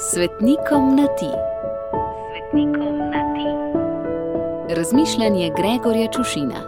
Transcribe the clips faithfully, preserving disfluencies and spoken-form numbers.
Svetnikom na ti. Svetnikom na ti. Razmišljanje Gregorja Čušina.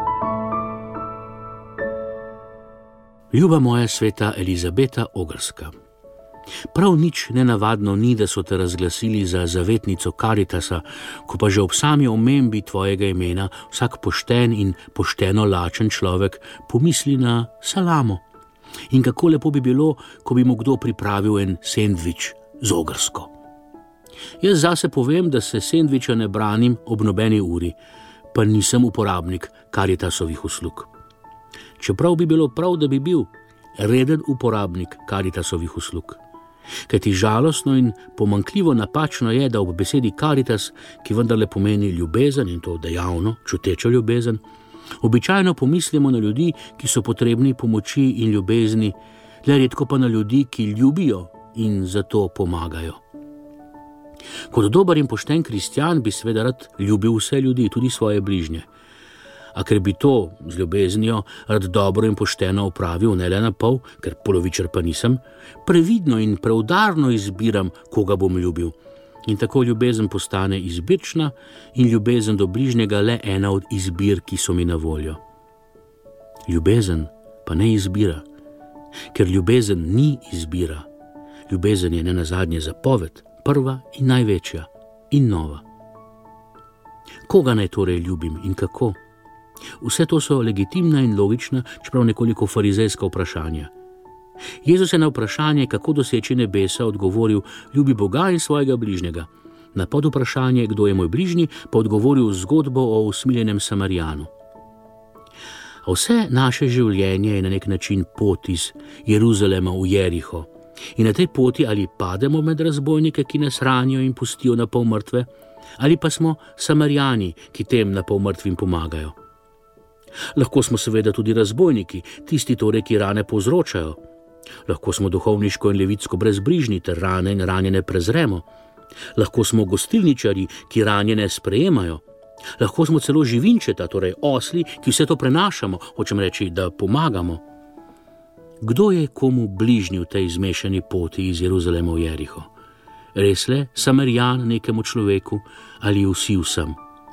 Ljuba moja sveta Elizabeta Ogrska. Prav nič nenavadno ni, da so te razglasili za zavetnico Karitasa, ko pa že ob sami omembi tvojega imena vsak pošten in pošteno lačen človek pomisli na salamo. In kako lepo bi bilo, ko bi mu kdo pripravil en sendvič z ogrsko. Jaz zase povem, da se sendviča ne branim ob nobeni uri, pa nisem uporabnik Karitasovih uslug. Čeprav bi bilo prav, da bi bil reden uporabnik Karitasovih uslug. Kajti žalostno in pomanjkljivo napačno je, da ob besedi Karitas, ki vendarle pomeni ljubezen in to dejavno, čutečo ljubezen, običajno pomislimo na ljudi, ki so potrebni pomoči in ljubezni, le redko pa na ljudi, ki ljubijo in zato pomagajo. Kot dober in pošten kristjan bi seveda rad ljubil vse ljudi, tudi svoje bližnje. A ker bi to z ljubeznijo rad dobro in pošteno opravil, ne le na pol, ker polovičar pa nisem, previdno in preudarno izbiram, koga bom ljubil. In tako ljubezen postane izbirčna in ljubezen do bližnjega le ena od izbir, ki so mi na voljo. Ljubezen pa ne izbira, ker ljubezen ni izbira. Ljubezen je nenazadnje zapoved, prva in največja in nova. Koga naj torej ljubim in kako? Vse to so legitimna in logična, čeprav nekoliko farizejska vprašanja. Jezus je na vprašanje, kako doseči nebesa, odgovoril: ljubi Boga in svojega bližnjega. Na podvprašanje, kdo je moj bližnji, pa odgovoril zgodbo o usmiljenem Samarijanu. A vse naše življenje je na nek način pot iz Jeruzalema v Jeriho. In na tej poti ali pademo med razbojnike, ki nas ranijo in pustijo na pol mrtve, ali pa smo Samarijani, ki tem na pol mrtvim pomagajo. Lahko smo seveda tudi razbojniki, tisti torej, ki rane povzročajo. Lahko smo duhovniško in levitsko brezbrižni, ter rane in ranjene prezremo. Lahko smo gostilničari, ki ranjene sprejemajo. Lahko smo celo živinčeta, torej osli, ki vse to prenašamo, hočem reči, da pomagamo. Kdo je komu bližnji v tej zmešani poti iz Jeruzalema v Jeriho? Res le Samarijan nekemu človeku ali vsi vsem?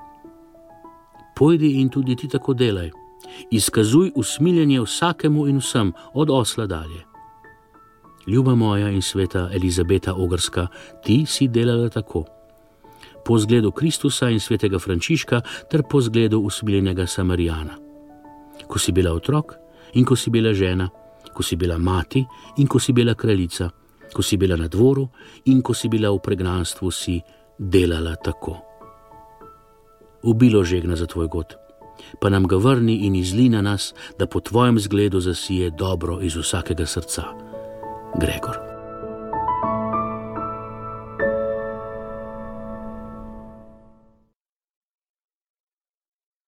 Pojdi in tudi ti tako delaj. Izkazuj usmiljenje vsakemu in vsem, od osla dalje. Ljuba moja in sveta Elizabeta Ogrska, ti si delala tako. Po zgledu Kristusa in svetega Frančiška ter po zgledu usmiljenega Samarijana. Ko si bila otrok in ko si bila žena, ko si bila mati in ko si bila kraljica, ko si bila na dvoru in ko si bila v pregnanstvu, si delala tako. Ubilo žegna za tvoj god, pa nam ga vrni in izli na nas, da po tvojem zgledu zasije dobro iz vsakega srca. Gregor.